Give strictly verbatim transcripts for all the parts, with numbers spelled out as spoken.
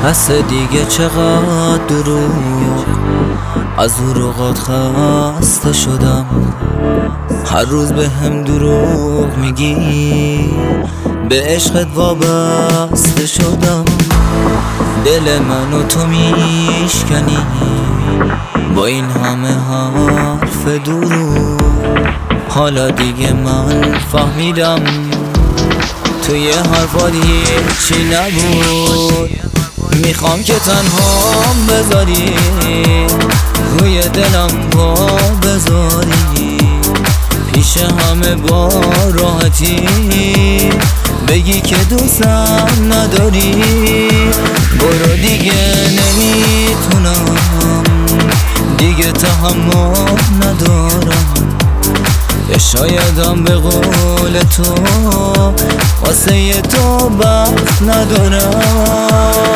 پس دیگه چقدر دروغ، از اوقات خسته شدم. هر روز به هم دروغ میگی، به عشقت وابسته شدم. دل منو تو میشکنی با این همه حرف دروغ. حالا دیگه من فهمیدم توی حرفات هیچی نبود. میخوام که تنهام بذاری، روی دلم پا بذاری، پیش همه با راحتی بگی که دوستم نداری. برو دیگه نمیتونم، دیگه تحمل ندارم. یا شایدم به قول تو واسه تو بخت ندارم.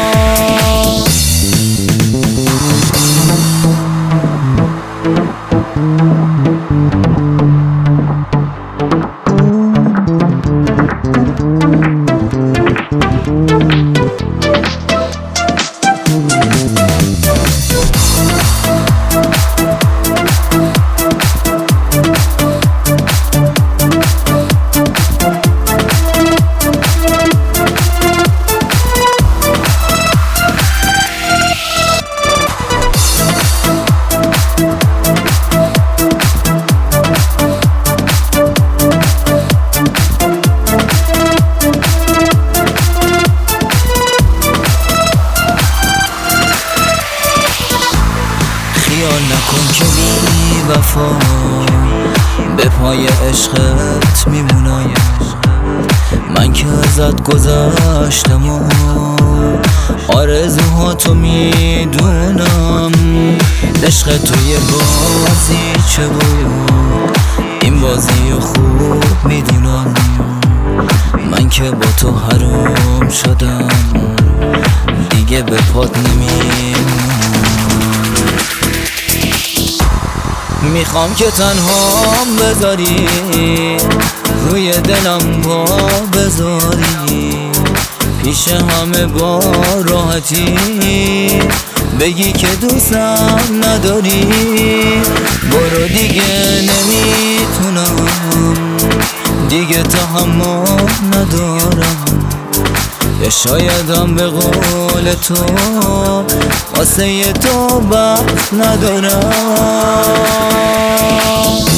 خیال نکن که بی وفا به پای عشقت میمونم. من که ازت گذشتم و آرزوهاتو میدونم. عشق توی بازی چه بود، این بازی خوب میدونم. من که با تو حروم شدم، دیگه به پات نمیمونم. میخوام که تنهام بذاری، روی دلم پا بذاری، پیش همه با راحتی بگی که دوستم نداری. برو دیگه نمیتونم، دیگه تحمل ندارم. یا شایدم به قول تو واسه تو بخت ندارم.